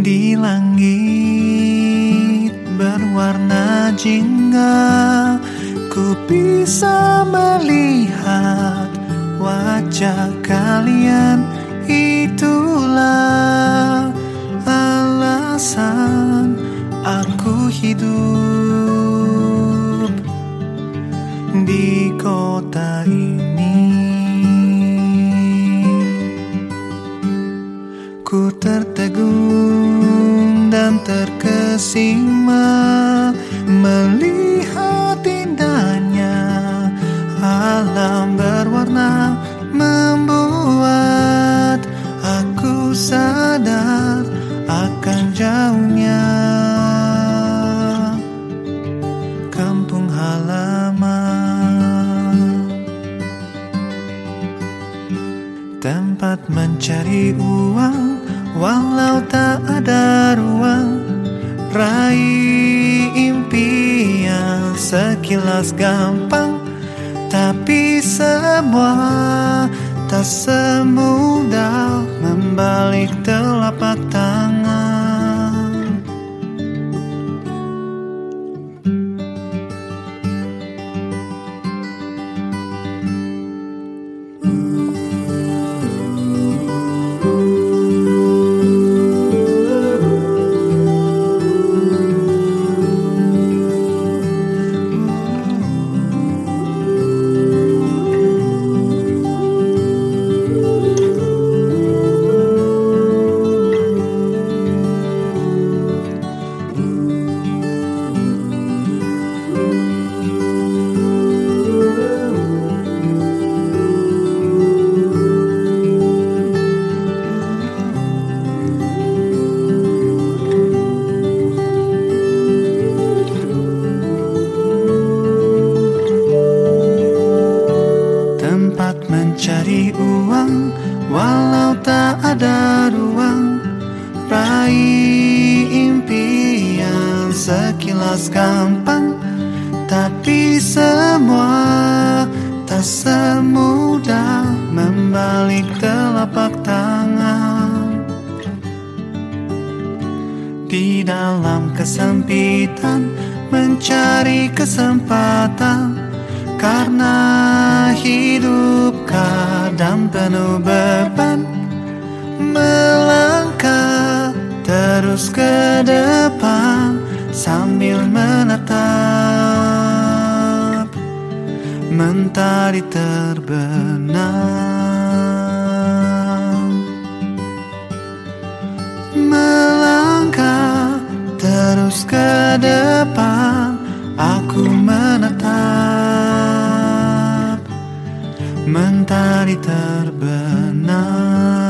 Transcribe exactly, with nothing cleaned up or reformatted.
Di langit berwarna jingga, ku bisa melihat wajah kalian. Itulah alasan aku hidup di kota ini. Ku tertegun dan terkesima melihat indahnya alam berwarna, membuat aku sadar akan jauhnya kampung halaman. Tempat mencari uang walau tak ada ruang, raih impian sekilas gampang, tapi semua tak semudah membalik telapak tangan. Mencari uang walau tak ada ruang, raih impian sekilas gampang, tapi semua tak semudah membalik telapak tangan. Di dalam kesempitan mencari kesempatan, karena hidup kadang penuh beban, melangkah terus ke depan sambil menatap mentari terbenam. Melangkah terus ke depan, aku menatap mentari terbenam.